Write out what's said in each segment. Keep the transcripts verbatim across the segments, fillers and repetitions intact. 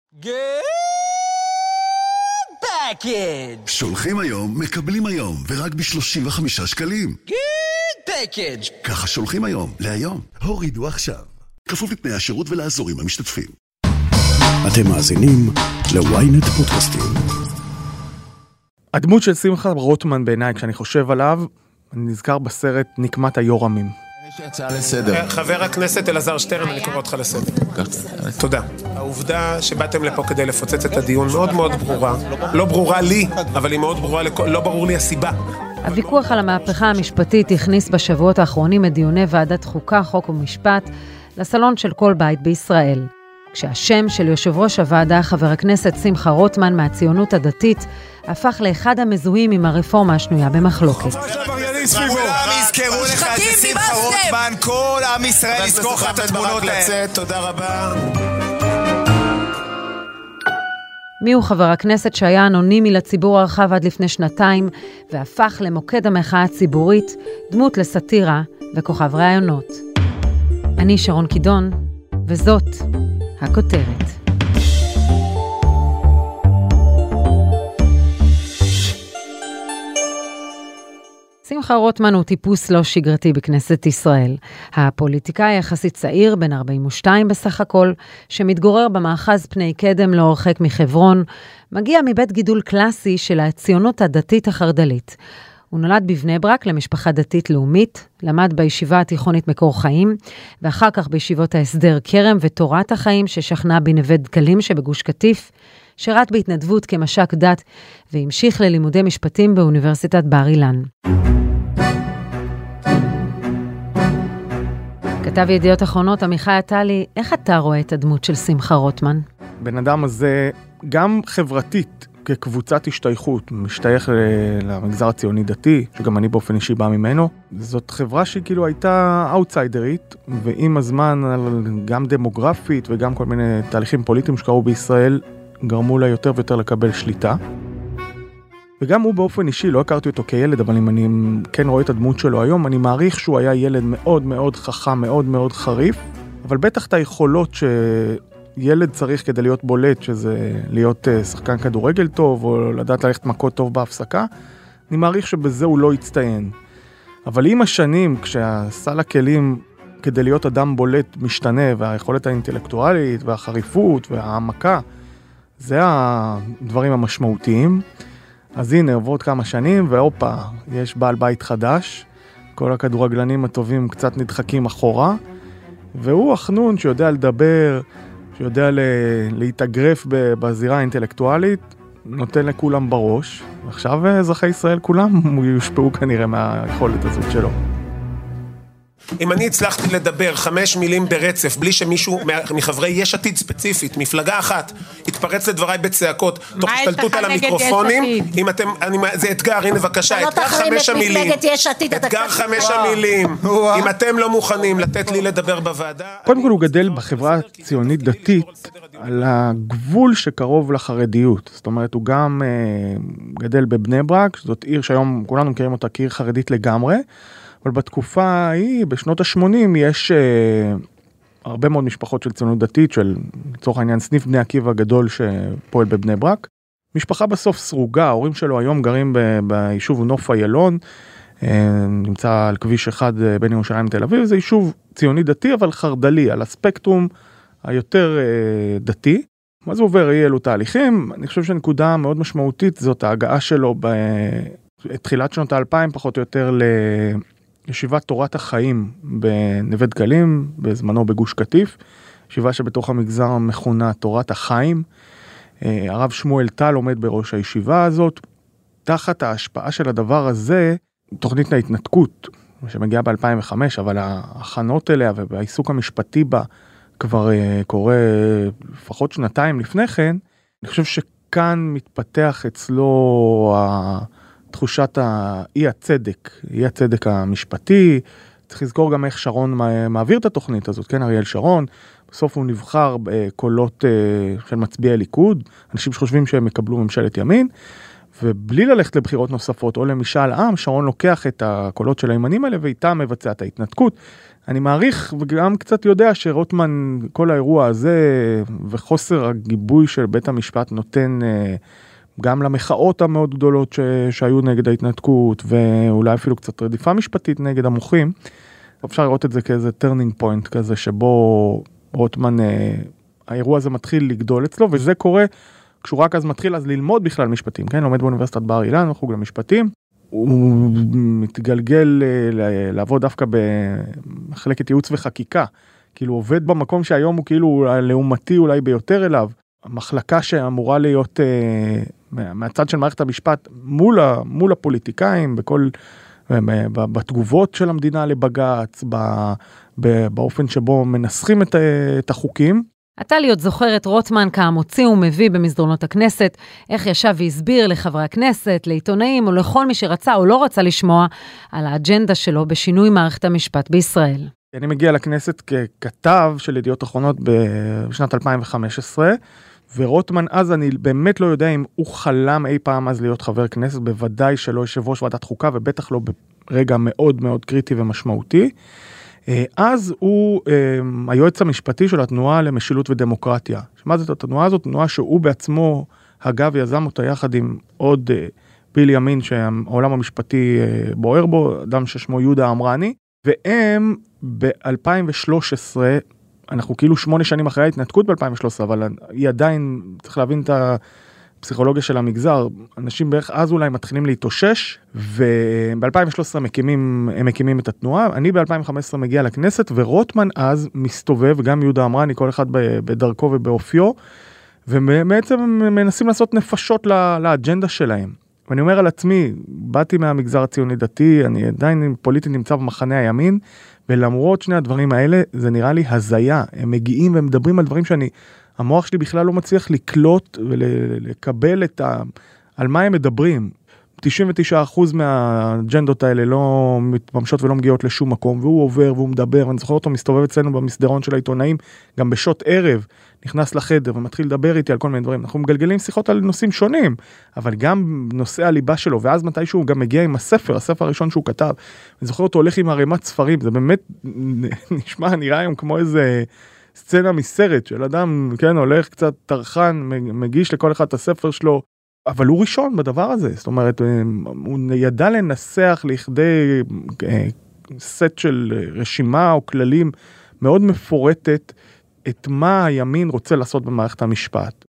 Good package. שולחים היום, מקבלים היום, ורק ב-שלושים וחמישה שקלים. Good package. ככה שולחים היום, להיום. הורידו עכשיו. כפוף לתנאי השירות ולאזורים המשתתפים. אתם מאזינים ל-ynet פודקאסטים. הדמות של שמחה רוטמן בעיניי, כשאני חושב עליו, אני נזכר בסרט נקמת היורמים. יש הצעה לסדר. חבר הכנסת אלעזר שטרן, אני קורא אותך לסדר. תודה. העובדה שבאתם לפה כדי לפוצץ את הדיון מאוד מאוד ברורה. לא ברורה לי, אבל היא מאוד ברורה, לא ברור לי הסיבה. הוויכוח על המהפכה המשפטית הכניס בשבועות האחרונים את דיוני ועדת חוקה, חוק ומשפט לסלון של כל בית בישראל. כשהשם של יושב ראש הוועדה, חבר הכנסת שמחה רוטמן מהציונות הדתית, הפך לאחד המזוהים עם הרפורמה השנויה במחלוקת. כולם יזכרו לך את שמחה רוטמן, כל עם ישראל יזכור לך את התמונות האלה. תודה רבה. מי הוא חבר הכנסת שהיה אנונימי לציבור הרחב עד לפני שנתיים, והפך למוקד המחאה הציבורית, דמות לסאטירה וכוכב רעיונות. אני שרון קידון, וזאת הכותרת. שמחה רוטמן הוא טיפוס לא שגרתי בכנסת ישראל. הפוליטיקאי יחסית צעיר, בן ארבעים ושתיים בסך הכל, שמתגורר במאחז פני קדם לא הרחק מחברון, מגיע מבית גידול קלאסי של הציונות הדתית החרדלית. הוא נולד בבני ברק למשפחה דתית לאומית, למד בישיבה התיכונית מקור חיים, ואחר כך בישיבות ההסדר כרם ותורת החיים ששכנה בנווה דקלים שבגוש קטיף, שירת בהתנדבות כמש"ק דת, והמשיך ללימודי משפטים באוניברסיטת בר אילן. כתב ידיעות אחרונות עמיחי עטלי, איך אתה רואה את הדמות של שמחה רוטמן? בן אדם הזה גם חברתית, כקבוצת השתייכות, משתייך למגזר הציוני דתי, שגם אני באופן אישי בא ממנו. זאת חברה שכאילו הייתה אאוטסיידרית, ועם הזמן גם דמוגרפית וגם כל מיני תהליכים פוליטיים שקרו בישראל, גרמו לה יותר ויותר לקבל שליטה. וגם הוא באופן אישי, לא הכרתי אותו כילד, אבל אם אני כן רואה את הדמות שלו היום, אני מעריך שהוא היה ילד מאוד מאוד חכם, מאוד מאוד חריף, אבל בטח את היכולות שילד צריך כדי להיות בולט, שזה להיות שחקן כדורגל טוב, או לדעת ללכת מכות טוב בהפסקה, אני מעריך שבזה הוא לא יצטיין. אבל עם השנים, כשהסל הכלים כדי להיות אדם בולט משתנה, והיכולת האינטלקטואלית והחריפות והעמקה, זה הדברים המשמעותיים. אז הנה, עוברות כמה שנים, ואופה, יש בעל בית חדש, כל הכדורגלנים הטובים קצת נדחקים אחורה, והוא החנון שיודע לדבר, שיודע להתאגרף בזירה האינטלקטואלית, נותן לכולם בראש. עכשיו אזרחי ישראל כולם יושפעו כנראה מהיכולת הזאת שלו. אם אני הצלחתי לדבר חמש מילים ברצף, בלי שמישהו מחברי יש עתיד ספציפית, מפלגה אחת, התפרץ לדבריי בצעקות, תוך השתלטות על המיקרופונים, אם אתם, אני, זה אתגר, הנה בבקשה, אתגר חמש המילים, אתגר חמש המילים, אם אתם לא מוכנים לתת לי לדבר בוועדה. קודם כל הוא גדל בחברה הציונית דתית, על הגבול שקרוב לחרדיות, זאת אומרת הוא גם uh, גדל בבני ברק, זאת עיר שהיום כולנו מכירים אותה כעיר חרדית לגמרי, אבל בתקופה ההיא, בשנות ה-שמונים, יש uh, הרבה מאוד משפחות של ציונות דתית, של לצורך העניין סניף בני עקיבא גדול שפועל בבני ברק. משפחה בסוף סרוגה, ההורים שלו היום גרים ב- ביישוב נוף איילון, uh, נמצא על כביש אחד uh, בין ירושלים לתל אביב, זה יישוב ציוני דתי, אבל חרדלי, על הספקטרום היותר uh, דתי. אז הוא עובר אי אלו תהליכים, אני חושב שנקודה מאוד משמעותית, זאת ההגעה שלו בתחילת שנות האלפיים, פחות או יותר ל... ישיבת תורת החיים בנווה דקלים, בזמנו בגוש קטיף, ישיבה שבתוך המגזר המכונה תורת החיים. הרב שמואל טל עומד בראש הישיבה הזאת. תחת ההשפעה של הדבר הזה, תוכנית ההתנתקות, שמגיעה ב-אלפיים וחמש, אבל ההכנות אליה והעיסוק המשפטי בה כבר קורה לפחות שנתיים לפני כן, אני חושב שכאן מתפתח אצלו ה... תחושת האי הצדק, אי הצדק המשפטי, צריך לזכור גם איך שרון מעביר את התוכנית הזאת, כן, אריאל שרון, בסוף הוא נבחר בקולות של מצביעי ליכוד, אנשים שחושבים שהם יקבלו ממשלת ימין, ובלי ללכת לבחירות נוספות או למשאל עם, שרון לוקח את הקולות של הימנים האלה ואיתם מבצע את ההתנתקות. אני מעריך וגם קצת יודע שרוטמן, כל האירוע הזה וחוסר הגיבוי של בית המשפט נותן גם למחאות המאוד גדולות ש... שהיו נגד ההתנתקות, ואולי אפילו קצת רדיפה משפטית נגד המוחים. אפשר לראות את זה כאיזה turning point כזה, שבו רוטמן, האירוע הזה מתחיל לגדול אצלו, וזה קורה כשהוא רק אז מתחיל אז ללמוד בכלל משפטים, כן? לומד באוניברסיטת בר אילן, חוג למשפטים. הוא מתגלגל לעבוד דווקא במחלקת ייעוץ וחקיקה, כאילו עובד במקום שהיום הוא כאילו הלאומתי אולי ביותר אליו, המחלקה שאמורה להיות מהצד של מערכת המשפט מול, מול הפוליטיקאים, בכל, בתגובות של המדינה לבג"ץ, באופן שבו מנסחים את, את החוקים. אתה להיות זוכר את רוטמן כמוציא ומביא במסדרונות הכנסת, איך ישב והסביר לחברי הכנסת, לעיתונאים או לכל מי שרצה או לא רצה לשמוע על האג'נדה שלו בשינוי מערכת המשפט בישראל. אני מגיע לכנסת ככתב של ידיעות אחרונות בשנת אלפיים וחמש עשרה, ורוטמן אז אני באמת לא יודע אם הוא חלם אי פעם אז להיות חבר כנסת, בוודאי שלא יושב ראש ועדת חוקה, ובטח לא ברגע מאוד מאוד קריטי ומשמעותי. אז הוא היועץ המשפטי של התנועה למשילות ודמוקרטיה. שמה זאת התנועה הזאת? תנועה שהוא בעצמו הגב יזם אותה יחד עם עוד פיל ימין שהעולם המשפטי בוער בו, אדם ששמו יהודה אמרני, והם ב-אלפיים ושלוש עשרה, אנחנו כאילו שמונה שנים אחרי ההתנתקות ב-אלפיים ושלוש עשרה, אבל היא עדיין, צריך להבין את הפסיכולוגיה של המגזר, אנשים בערך אז אולי מתחילים להתאושש, וב-אלפיים ושלוש עשרה מקימים, הם מקימים את התנועה, אני ב-אלפיים וחמש עשרה מגיע לכנסת, ורוטמן אז מסתובב, גם יהודה אמרני, כל אחד בדרכו ובאופיו, ובעצם מנסים לעשות נפשות לאג'נדה שלהם. ואני אומר על עצמי, באתי מהמגזר הציוני דתי, אני עדיין פוליטית נמצא במחנה הימין, ולמרות שני הדברים האלה, זה נראה לי הזיה. הם מגיעים ומדברים על דברים שאני, המוח שלי בכלל לא מצליח לקלוט ולקבל את ה... על מה הם מדברים. תשעים ותשעה אחוז מהאג'נדות האלה לא מתממשות ולא מגיעות לשום מקום, והוא עובר והוא מדבר, ואני זוכר אותו מסתובב אצלנו במסדרון של העיתונאים, גם בשעות ערב, נכנס לחדר ומתחיל לדבר איתי על כל מיני דברים. אנחנו מגלגלים שיחות על נושאים שונים, אבל גם נושא הליבה שלו, ואז מתישהו הוא גם מגיע עם הספר, הספר הראשון שהוא כתב, אני זוכר אותו הולך עם הרמת ספרים, זה באמת נשמע, נראה היום כמו איזה סצנה מסרט של אדם, כן, הולך קצת טרחן, מגיש לכל אחד את הספר שלו, אבל הוא ראשון בדבר הזה, זאת אומרת, הוא ידע לנסח לכדי סט של רשימה או כללים מאוד מפורטת, את מה הימין רוצה לעשות במערכת המשפט.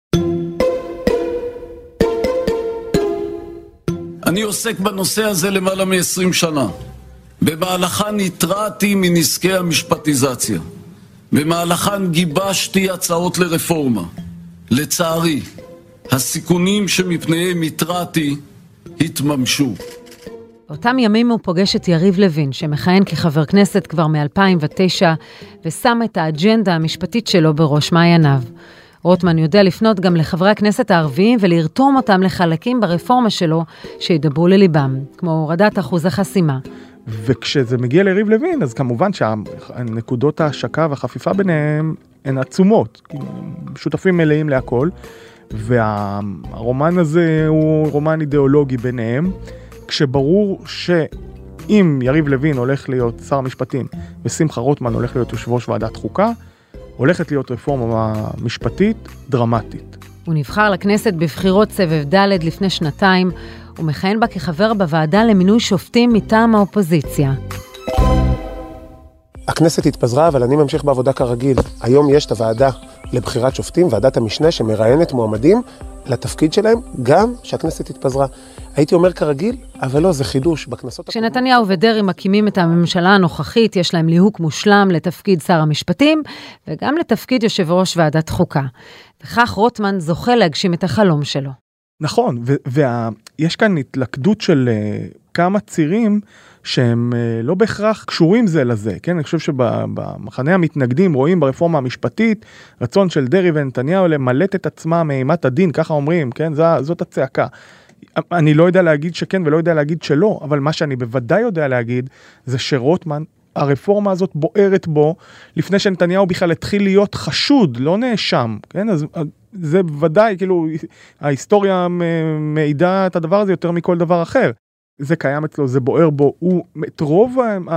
אני עוסק בנושא הזה למעלה מ-עשרים שנה. במהלכן התרעתי מנזקי המשפטיזציה. במהלכן גיבשתי הצעות לרפורמה. לצערי, הסיכונים שמפניהם התרעתי התממשו. באותם ימים הוא פוגש את יריב לוין, שמכהן כחבר כנסת כבר מ-אלפיים ותשע, ושם את האג'נדה המשפטית שלו בראש מעייניו. רוטמן יודע לפנות גם לחברי הכנסת הערביים, ולרתום אותם לחלקים ברפורמה שלו שידברו לליבם, כמו הורדת אחוז החסימה. וכשזה מגיע ליריב לוין, אז כמובן שהנקודות ההשקה והחפיפה ביניהם הן עצומות, שותפים מלאים להכל, והרומן הזה הוא רומן אידיאולוגי ביניהם, כשברור שאם יריב לוין הולך להיות שר המשפטים ושמחה רוטמן הולך להיות יושב ראש ועדת חוקה, הולכת להיות רפורמה משפטית דרמטית. הוא נבחר לכנסת בבחירות סבב ד' לפני שנתיים, ומכהן בה כחבר בוועדה למינוי שופטים מטעם האופוזיציה. הכנסת התפזרה, אבל אני ממשיך בעבודה כרגיל. היום יש את הוועדה לבחירת שופטים, ועדת המשנה שמראיינת מועמדים לתפקיד שלהם, גם שהכנסת התפזרה. הייתי אומר כרגיל, אבל לא, זה חידוש בכנסות. כשנתניהו ודרעי מקימים את הממשלה הנוכחית, יש להם ליהוק מושלם לתפקיד שר המשפטים, וגם לתפקיד יושב ראש ועדת חוקה. וכך רוטמן זוכה להגשים את החלום שלו. נכון, ויש כאן התלכדות של uh, כמה צירים שהם uh, לא בהכרח קשורים זה לזה, כן? אני חושב שבמחנה המתנגדים רואים ברפורמה המשפטית רצון של דרעי ונתניהו למלט את עצמם מאימת הדין, ככה אומרים, כן? זו, זאת הצעקה. אני לא יודע להגיד שכן ולא יודע להגיד שלא, אבל מה שאני בוודאי יודע להגיד זה שרוטמן, הרפורמה הזאת בוערת בו לפני שנתניהו בכלל התחיל להיות חשוד, לא נאשם, כן? אז זה בוודאי, כאילו, ההיסטוריה מעידה את הדבר הזה יותר מכל דבר אחר. זה קיים אצלו, זה בוער בו, הוא, את רוב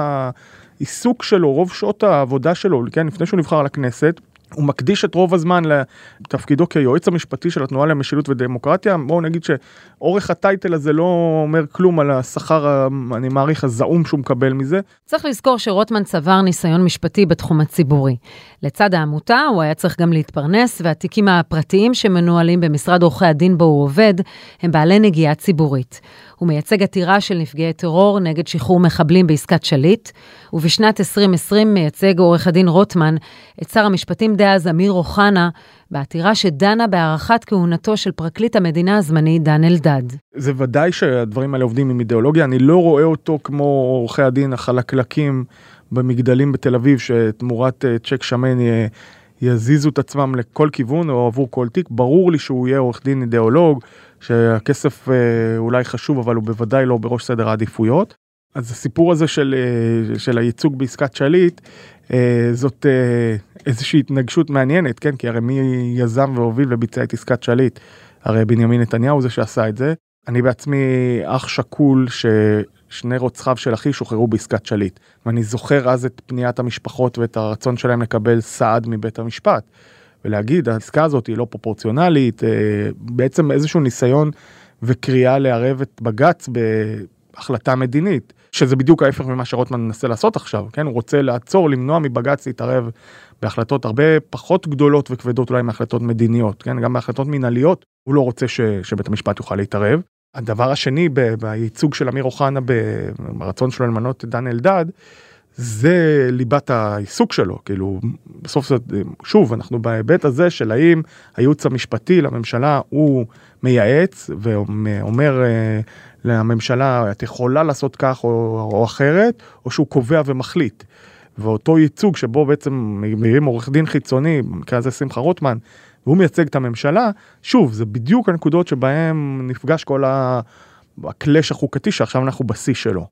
העיסוק שלו, רוב שעות העבודה שלו, כן, לפני שהוא נבחר לכנסת, הוא מקדיש את רוב הזמן לתפקידו כיועץ המשפטי של התנועה למשילות ודמוקרטיה. בואו נגיד שאורך הטייטל הזה לא אומר כלום על השכר, אני מעריך, הזעום שהוא מקבל מזה. צריך לזכור שרוטמן צבר ניסיון משפטי בתחום הציבורי. לצד העמותה הוא היה צריך גם להתפרנס, והתיקים הפרטיים שמנוהלים במשרד עורכי הדין בו הוא עובד, הם בעלי נגיעה ציבורית. הוא מייצג עתירה של נפגעי טרור נגד שחרור מחבלים בעסקת שליט, ובשנת עשרים עשרים מייצג עורך הדין רוטמן את שר המשפטים דאז אמיר אוחנה, בעתירה שדנה בהארכת כהונתו של פרקליט המדינה הזמני דן אלדד. זה ודאי שהדברים האלה עובדים עם אידיאולוגיה, אני לא רואה אותו כמו עורכי הדין החלקלקים במגדלים בתל אביב, שתמורת צ'ק שמן יזיזו את עצמם לכל כיוון או עבור כל תיק. ברור לי שהוא יהיה עורך דין אידיאולוג, שהכסף אולי חשוב, אבל הוא בוודאי לא בראש סדר העדיפויות. אז הסיפור הזה של, של הייצוג בעסקת שליט, זאת איזושהי התנגשות מעניינת, כן? כי הרי מי יזם והוביל וביצע את עסקת שליט? הרי בנימין נתניהו זה שעשה את זה. אני בעצמי אח שקול ששני רוצחיו של אחי שוחררו בעסקת שליט. ואני זוכר אז את פניית המשפחות ואת הרצון שלהם לקבל סעד מבית המשפט. ולהגיד, העסקה הזאת היא לא פרופורציונלית, בעצם איזשהו ניסיון וקריאה לערב את בג"ץ בהחלטה מדינית, שזה בדיוק ההפך ממה שרוטמן מנסה לעשות עכשיו, כן? הוא רוצה לעצור, למנוע מבג"ץ להתערב בהחלטות הרבה פחות גדולות וכבדות אולי מהחלטות מדיניות, כן? גם בהחלטות מנהליות, הוא לא רוצה ש, שבית המשפט יוכל להתערב. הדבר השני, בייצוג של אמיר אוחנה, ברצון שלו למנות את דן אלדד, זה ליבת העיסוק שלו, כאילו, בסוף זה, שוב, אנחנו בהיבט הזה של האם הייעוץ המשפטי לממשלה הוא מייעץ ואומר לממשלה, את יכולה לעשות כך או, או אחרת, או שהוא קובע ומחליט. ואותו ייצוג שבו בעצם מביאים עורך דין חיצוני, במקרה הזה שמחה רוטמן, והוא מייצג את הממשלה, שוב, זה בדיוק הנקודות שבהם נפגש כל הקלש החוקתי שעכשיו אנחנו בשיא שלו.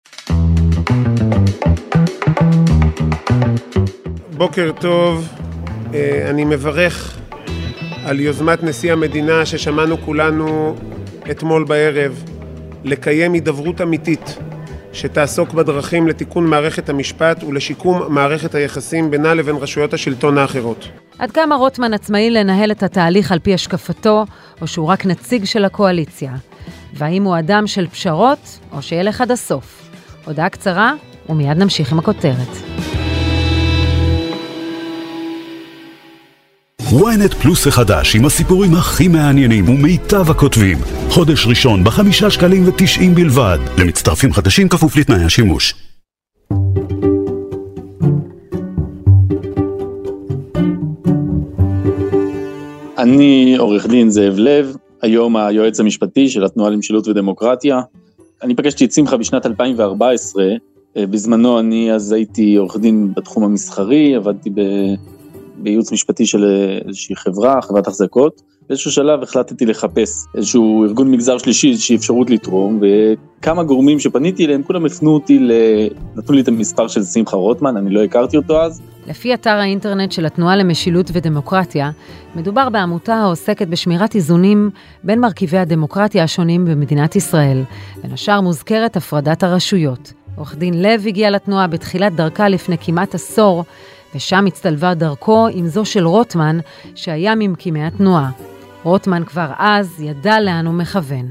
בוקר טוב, אני מברך על יוזמת נשיא המדינה ששמענו כולנו אתמול בערב, לקיים הידברות אמיתית שתעסוק בדרכים לתיקון מערכת המשפט ולשיקום מערכת היחסים בינה לבין רשויות השלטון האחרות. עד כמה רוטמן עצמאי לנהל את התהליך על פי השקפתו, או שהוא רק נציג של הקואליציה? והאם הוא אדם של פשרות, או שילך עד הסוף? הודעה קצרה, ומיד נמשיך עם הכותרת. וויינט פלוס החדש עם הסיפורים הכי מעניינים ומיטב הכותבים. חודש ראשון בחמישה שקלים ותשעים בלבד. למצטרפים חדשים כפוף לתנאי השימוש. אני עורך דין זאב לב, היום היועץ המשפטי של התנועה למשילות ודמוקרטיה. אני פגשתי את שמחה בשנת אלפיים וארבע עשרה, בזמנו אני אז הייתי עורך דין בתחום המסחרי, עבדתי ב... בייעוץ משפטי של איזושהי חברה, חברת החזקות. באיזשהו שלב החלטתי לחפש איזשהו ארגון מגזר שלישי, איזושהי אפשרות לתרום, וכמה גורמים שפניתי אליהם, כולם הפנו אותי, נתנו לי את המספר של שמחה רוטמן, אני לא הכרתי אותו אז. לפי אתר האינטרנט של התנועה למשילות ודמוקרטיה, מדובר בעמותה העוסקת בשמירת איזונים בין מרכיבי הדמוקרטיה השונים במדינת ישראל. בין השאר מוזכרת הפרדת הרשויות. עורך דין לב הגיע לתנועה בתחילת דרכה לפני כמעט עשור, ושם הצטלבה דרכו עם זו של רוטמן, שהיה ממקימי התנועה. רוטמן כבר אז ידע לאן הוא מכוון.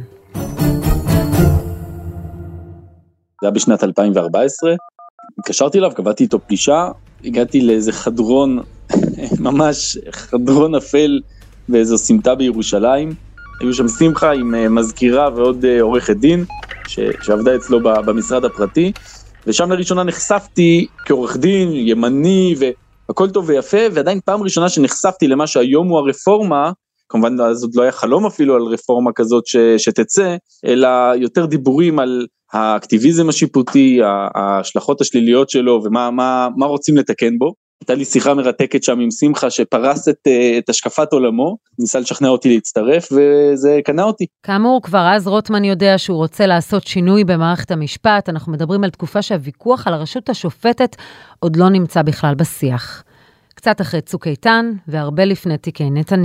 זה היה בשנת אלפיים וארבע עשרה, התקשרתי אליו, קבעתי איתו פגישה, הגעתי לאיזה חדרון, ממש חדרון אפל, באיזו סמטה בירושלים. היו שם שמחה עם מזכירה ועוד עורכת דין, ש... שעבדה אצלו במשרד הפרטי, ושם לראשונה נחשפתי כעורך דין, ימני, והכל טוב ויפה, ועדיין פעם ראשונה שנחשפתי למה שהיום הוא הרפורמה, כמובן אז עוד לא היה חלום אפילו על רפורמה כזאת ש... שתצא, אלא יותר דיבורים על האקטיביזם השיפוטי, ההשלכות השליליות שלו, ומה מה, מה רוצים לתקן בו. הייתה לי שיחה מרתקת שם עם שמחה שפרס את, את השקפת עולמו, ניסה לשכנע אותי להצטרף, וזה קנה אותי. כאמור, כבר אז רוטמן יודע שהוא רוצה לעשות שינוי במערכת המשפט. אנחנו מדברים על תקופה שהוויכוח על הרשות השופטת עוד לא נמצא בכלל בשיח. קצת אחרי צוק איתן, והרבה לפני תיקי נתניהו.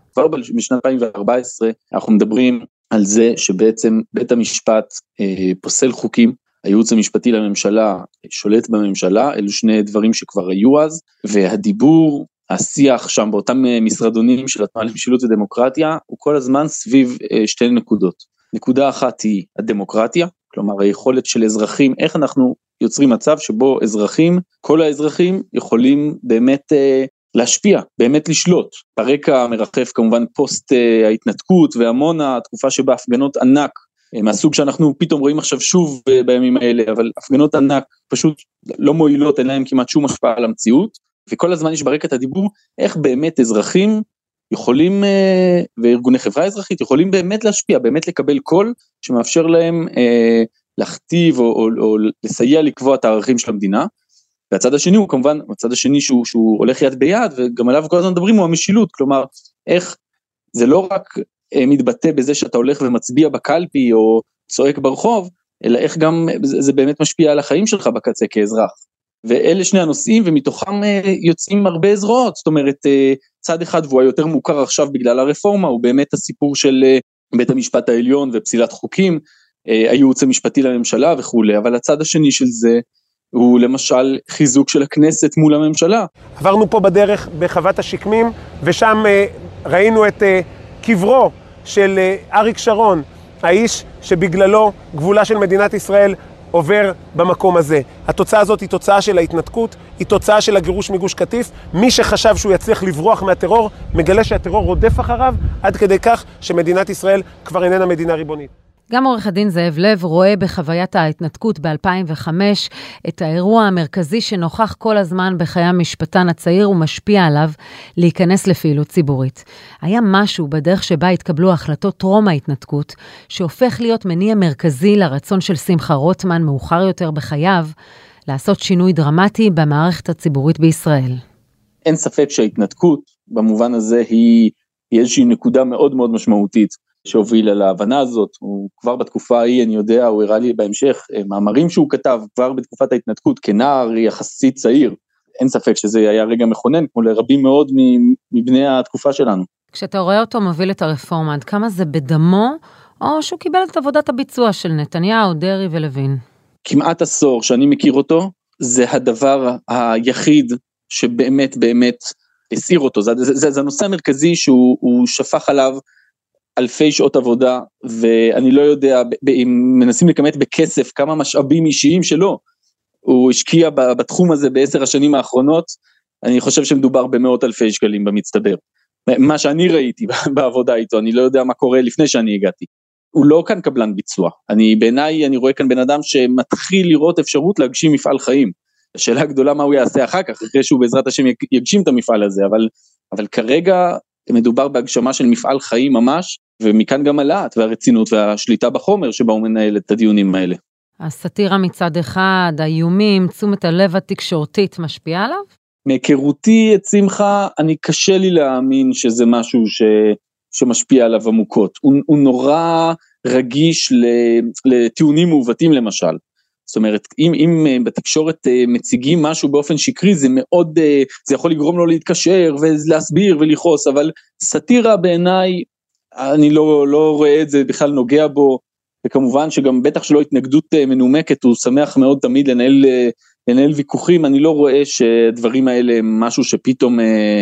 כבר בשנת אלפיים וארבע עשרה אנחנו מדברים על זה שבעצם בית המשפט אה, פוסל חוקים, הייעוץ המשפטי לממשלה שולט בממשלה, אלו שני דברים שכבר היו אז, והדיבור, השיח שם באותם משרדונים של התנועה למשילות ודמוקרטיה, הוא כל הזמן סביב אה, שתי נקודות. נקודה אחת היא הדמוקרטיה, כלומר היכולת של אזרחים, איך אנחנו יוצרים מצב שבו אזרחים, כל האזרחים יכולים באמת אה, להשפיע, באמת לשלוט. ברקע מרחף כמובן פוסט אה, ההתנתקות והמונה, התקופה שבה הפגנות ענק, אה, מהסוג שאנחנו פתאום רואים עכשיו שוב אה, בימים האלה, אבל הפגנות ענק פשוט לא מועילות, אין להם כמעט שום השפעה על המציאות, וכל הזמן יש ברקע את הדיבור, איך באמת אזרחים יכולים, אה, וארגוני חברה אזרחית, יכולים באמת להשפיע, באמת לקבל קול, שמאפשר להם אה, להכתיב או, או, או לסייע לקבוע את הערכים של המדינה, והצד השני הוא כמובן, הצד השני שהוא, שהוא הולך יד ביד, וגם עליו כל הזמן מדברים הוא המשילות, כלומר, איך זה לא רק אה, מתבטא בזה שאתה הולך ומצביע בקלפי, או צועק ברחוב, אלא איך גם זה, זה באמת משפיע על החיים שלך בקצה כאזרח. ואלה שני הנושאים, ומתוכם אה, יוצאים הרבה זרועות, זאת אומרת, אה, צד אחד, והוא היותר מוכר עכשיו בגלל הרפורמה, הוא באמת הסיפור של אה, בית המשפט העליון ופסילת חוקים, אה, הייעוץ המשפטי לממשלה וכו', אבל הצד השני של זה, הוא למשל חיזוק של הכנסת מול הממשלה. עברנו פה בדרך בחוות השקמים, ושם אה, ראינו את אה, קברו של אה, אריק שרון, האיש שבגללו גבולה של מדינת ישראל עובר במקום הזה. התוצאה הזאת היא תוצאה של ההתנתקות, היא תוצאה של הגירוש מגוש קטיף. מי שחשב שהוא יצליח לברוח מהטרור, מגלה שהטרור רודף אחריו, עד כדי כך שמדינת ישראל כבר איננה מדינה ריבונית. גם עורך הדין זאב לב רואה בחוויית ההתנתקות ב-אלפיים וחמש את האירוע המרכזי שנוכח כל הזמן בחיי המשפטן הצעיר ומשפיע עליו להיכנס לפעילות ציבורית. היה משהו בדרך שבה התקבלו החלטות טרום ההתנתקות, שהופך להיות מניע מרכזי לרצון של שמחה רוטמן מאוחר יותר בחייו, לעשות שינוי דרמטי במערכת הציבורית בישראל. אין ספק שההתנתקות במובן הזה היא, היא איזושהי נקודה מאוד מאוד משמעותית, שהוביל על ההבנה הזאת. הוא כבר בתקופה ההיא, אני יודע, הוא הראה לי בהמשך, מאמרים שהוא כתב כבר בתקופת ההתנתקות, כנער יחסית צעיר, אין ספק שזה היה רגע מכונן, כמו לרבים מאוד מבני התקופה שלנו. כשאתה רואה אותו מוביל את הרפורמה, עד כמה זה בדמו, או שהוא קיבל את עבודת הביצוע של נתניהו, דרעי ולוין? כמעט עשור שאני מכיר אותו, זה הדבר היחיד שבאמת באמת הסיר אותו, זה, זה, זה, זה הנושא המרכזי שהוא שפך עליו, אלפי שעות עבודה, ואני לא יודע, אם מנסים לכמת בכסף, כמה משאבים אישיים שלו, הוא השקיע בתחום הזה בעשר השנים האחרונות, אני חושב שמדובר במאות אלפי שקלים במצטבר. מה שאני ראיתי בעבודה איתו, אני לא יודע מה קורה לפני שאני הגעתי. הוא לא כאן קבלן ביצוע. אני, בעיניי, אני רואה כאן בן אדם שמתחיל לראות אפשרות להגשים מפעל חיים. השאלה הגדולה מה הוא יעשה אחר כך, אחרי שהוא בעזרת השם יגשים את המפעל הזה, אבל, אבל כרגע מדובר בהגשמה של מפעל חיים ממש, ומכאן גם הלהט והרצינות והשליטה בחומר שבה הוא מנהל את הדיונים האלה. הסאטירה מצד אחד, האיומים, תשומת הלב התקשורתית משפיעה עליו? מהיכרותי את שמחה, אני קשה לי להאמין שזה משהו ש, שמשפיע עליו עמוקות. הוא, הוא נורא רגיש לטיעונים מעוותים למשל. זאת אומרת, אם, אם בתקשורת מציגים משהו באופן שקרי, זה מאוד, זה יכול לגרום לו להתקשר ולהסביר ולכעוס, אבל סאטירה בעיניי, אני לא, לא רואה את זה, בכלל נוגע בו, וכמובן שגם בטח שלא התנגדות מנומקת, הוא שמח מאוד תמיד לנהל, לנהל ויכוחים, אני לא רואה שדברים האלה הם משהו שפתאום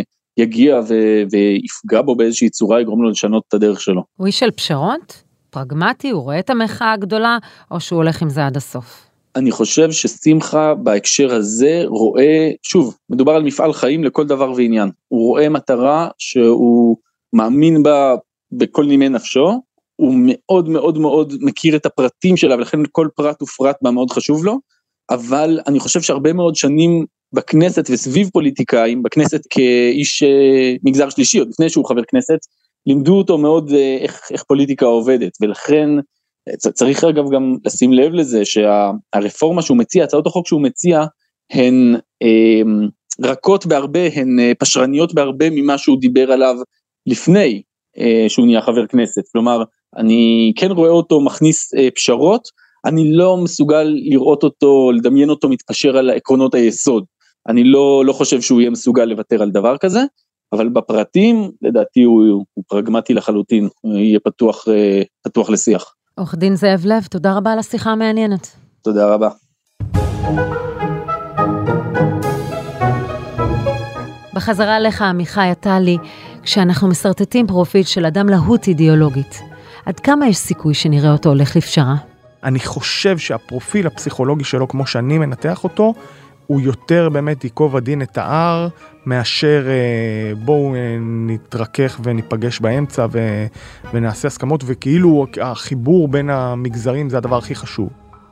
יגיע ו- ויפגע בו באיזושהי צורה, יגרום לו לשנות את הדרך שלו. הוא איש של פשרות? פרגמטי? הוא רואה את המחאה הגדולה, או שהוא הולך עם זה עד הסוף? אני חושב ששמחה בהקשר הזה רואה, שוב, מדובר על מפעל חיים לכל דבר ועניין, הוא רואה מטרה שהוא מאמין בה בכל נימי נפשו, הוא מאוד מאוד מאוד מכיר את הפרטים שלה, ולכן כל פרט ופרט בה מאוד חשוב לו, אבל אני חושב שהרבה מאוד שנים בכנסת וסביב פוליטיקאים, בכנסת כאיש מגזר שלישי, עוד לפני שהוא חבר כנסת, לימדו אותו מאוד איך, איך פוליטיקה עובדת, ולכן צריך אגב גם לשים לב לזה, שהרפורמה שהוא מציע, הצעות החוק שהוא מציע, הן אה, רכות בהרבה, הן פשרניות בהרבה ממה שהוא דיבר עליו לפני אה, שהוא נהיה חבר כנסת, כלומר, אני כן רואה אותו מכניס אה, פשרות, אני לא מסוגל לראות אותו, לדמיין אותו מתפשר על עקרונות היסוד, אני לא, לא חושב שהוא יהיה מסוגל לוותר על דבר כזה, אבל בפרטים, לדעתי, הוא, הוא פרגמטי לחלוטין, הוא יהיה פתוח, פתוח לשיח. עורך דין זאב לב, תודה רבה על השיחה המעניינת. תודה רבה. בחזרה לך, עמיחי עטלי, כשאנחנו מסרטטים פרופיל של אדם להוט אידיאולוגית, עד כמה יש סיכוי שנראה אותו הולך לפשרה? אני חושב שהפרופיל הפסיכולוגי שלו, כמו שאני מנתח אותו, הוא יותר באמת ייקוב הדין את הער, מאשר אה, בואו אה, נתרכך וניפגש באמצע ו, ונעשה הסכמות, וכאילו החיבור בין המגזרים זה הדבר הכי חשוב.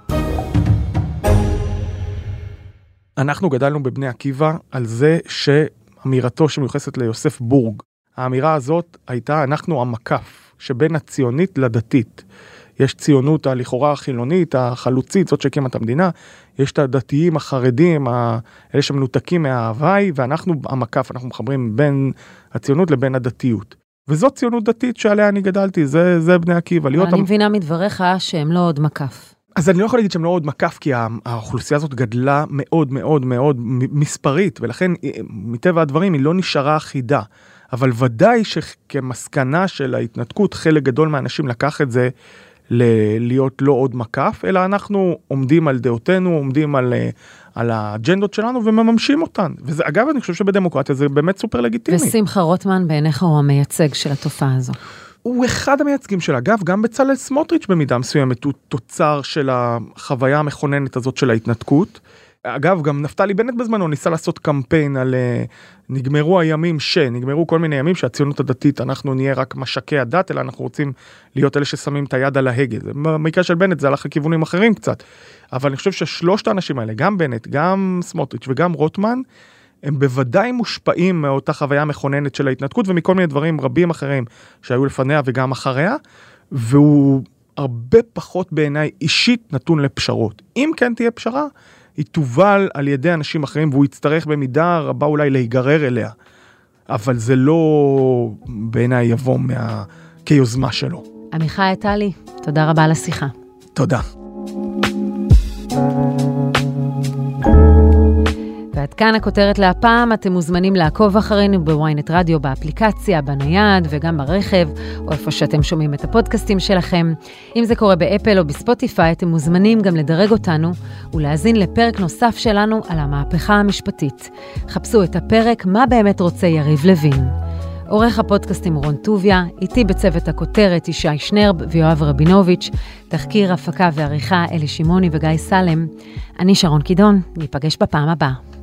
אנחנו גדלנו בבני עקיבא על זה שאמירתו שמיוחסת ליוסף בורג. האמירה הזאת הייתה, אנחנו המקף שבין הציונית לדתית. יש ציונות הלכאורה החילונית, החלוצית, זאת שהקימה את המדינה, יש את הדתיים החרדים, אלה שמנותקים מההוואי, ואנחנו המקף, אנחנו מחברים בין הציונות לבין הדתיות. וזאת ציונות דתית שעליה אני גדלתי, זה, זה בני עקיבא. אני המ... מבינה מדבריך שהם לא עוד מקף. אז אני לא יכול להגיד שהם לא עוד מקף, כי האוכלוסייה הזאת גדלה מאוד מאוד מאוד מספרית, ולכן מטבע הדברים היא לא נשארה אחידה. אבל ודאי שכמסקנה של ההתנתקות, חלק גדול מהאנשים לקח את זה להיות לא עוד מקף, אלא אנחנו עומדים על דעותינו, עומדים על, על האג'נדות שלנו ומממשים אותן. וזה, אגב, אני חושב שבדמוקרטיה זה באמת סופר לגיטימי. ושמחה רוטמן בעיניך הוא המייצג של התופעה הזו. הוא אחד המייצגים של, אגב, גם בצלאל סמוטריץ' במידה מסוימת, הוא תוצר של החוויה המכוננת הזאת של ההתנתקות. אגב, גם נפתלי בנט בזמנו ניסה לעשות קמפיין על נגמרו הימים ש, נגמרו כל מיני ימים שהציונות הדתית, אנחנו נהיה רק משקי הדת, אלא אנחנו רוצים להיות אלה ששמים את היד על ההגה. במקרה של בנט זה הלך לכיוונים אחרים קצת. אבל אני חושב ששלושת האנשים האלה, גם בנט, גם סמוטריץ' וגם רוטמן, הם בוודאי מושפעים מאותה חוויה מכוננת של ההתנתקות, ומכל מיני דברים רבים אחרים שהיו לפניה וגם אחריה, והוא הרבה פחות בעיניי אישית נתון לפשרות. אם כן תהיה פשרה, היא תובל על ידי אנשים אחרים, והוא יצטרך במידה רבה אולי להיגרר אליה. אבל זה לא בעיניי יבוא מה... כיוזמה שלו. עמיחי עטלי, תודה רבה על השיחה. תודה. ועד כאן הכותרת להפעם, אתם מוזמנים לעקוב אחרינו בוויינט רדיו, באפליקציה, בנייד וגם ברכב, או איפה שאתם שומעים את הפודקאסטים שלכם. אם זה קורה באפל או בספוטיפיי, אתם מוזמנים גם לדרג אותנו ולהזין לפרק נוסף שלנו על המהפכה המשפטית. חפשו את הפרק מה באמת רוצה יריב לוין. עורך הפודקאסטים רון טוביה, איתי בצוות הכותרת ישי שנרב ויואב רבינוביץ', תחקיר, הפקה ועריכה אלי שמעוני וגיא סלם. אני שרון קידון, ניפגש בפעם הבאה.